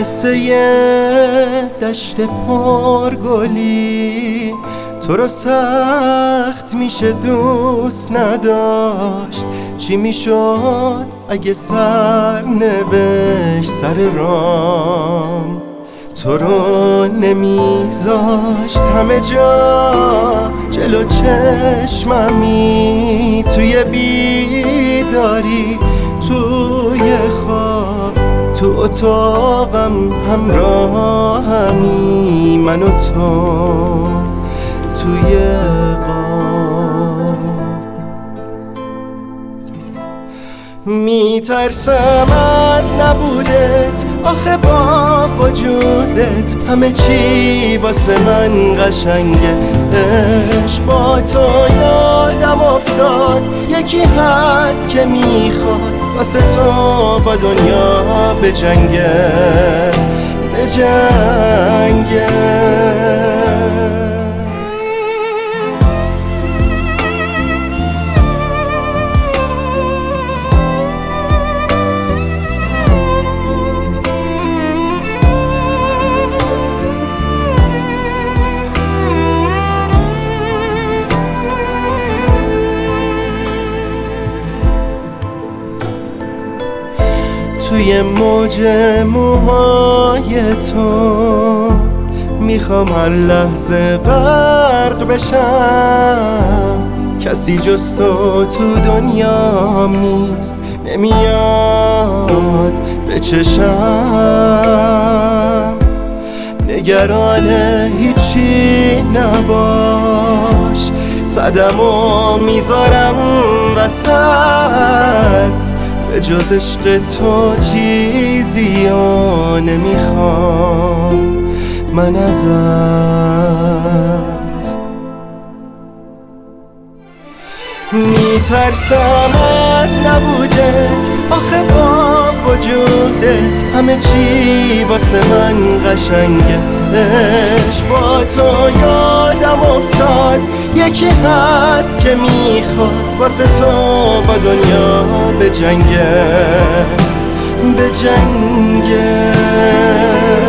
مثل یه دشت پرگلی تو رو سخت میشه دوست نداشت. چی میشد اگه سرنوشت سر رام تو رو نمیذاشت؟ همه جا جلو چشممی، توی بیداری، توی خواب، تو اتاقم همراهمی، من و تو توی قاب. میترسم از نبودت، آخه با وجودت همه چی واسه من قشنگه. عشق با تو یادم افتاد، یکی هست که میخواد واسه تو با دنیا بجنگه، بجنگه. توی موج موهای تو میخوام هر لحظه غرق بشم. کسی جز تو دنیام نیست، نمیاد به چشم. نگران هیچی نباش، صدمو میذارم وسط. به جز عشق تو چیزی ها نمیخوام من ازت. میترسم از نبودت، آخه با وجودت همه چی واسه من قشنگه. عشق با تو یادم افتاد، یکی هست که میخواد واسه تو با دنیا بجنگه، بجنگه.